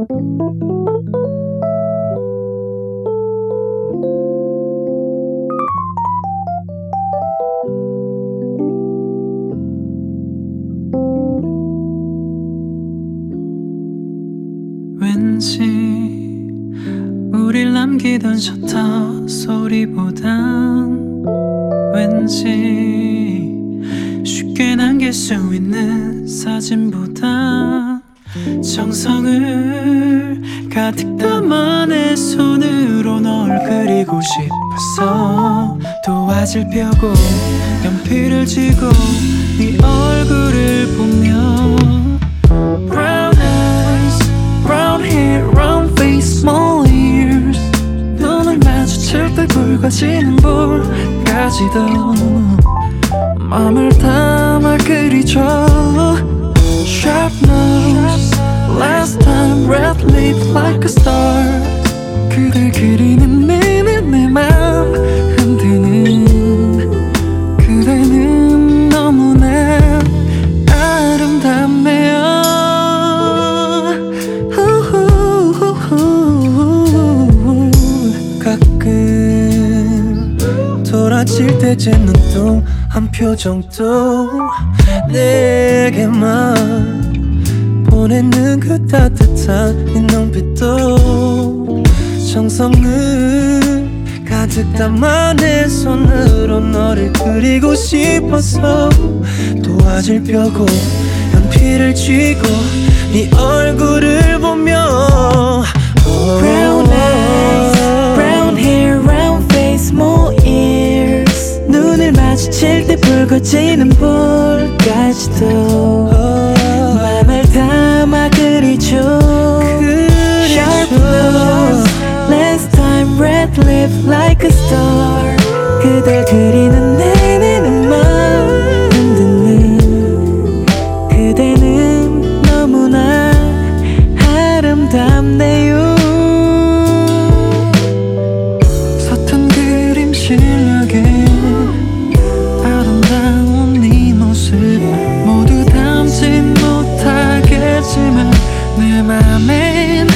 왠지 우릴 남기던 셔터 소리보단 왠지 쉽게 남길 수 있는 사진보단 정성을 가득 담아 내 손으로 널 그리고 싶어서 도화지를 펴고 연필을 쥐고 네 얼굴을 보며 Brown eyes, brown hair, round face, small ears 눈을 마주칠 때 붉어지는 볼까지도 맘을 담아 그리죠 Sharp nose, last time red lip like a star 그댈 그리는 내내 내 맘 흔드는 그대는 너무나 아름답네요 가끔 돌아칠 때쯤 눈동 한 표정도 내게만 보내는 그 따뜻한 네 눈빛도 정성을 가득 담아 내 손으로 너를 그리고 싶어서 도화지를 펴고 연필을 쥐고 네 얼굴을 보며 Brown eyes, brown hair, round face, small ears 눈을 마주칠 때 붉어지는 볼까지도 맘을 담아 그리죠 Sharp nose, last time red lip like a star 그댈 그리는 내내 내 맘 흔드는 그대는 너무나 아름답네요 서툰 그림 실력에 아름다운 네 모습 모두 담진 못하겠지만 내 맘에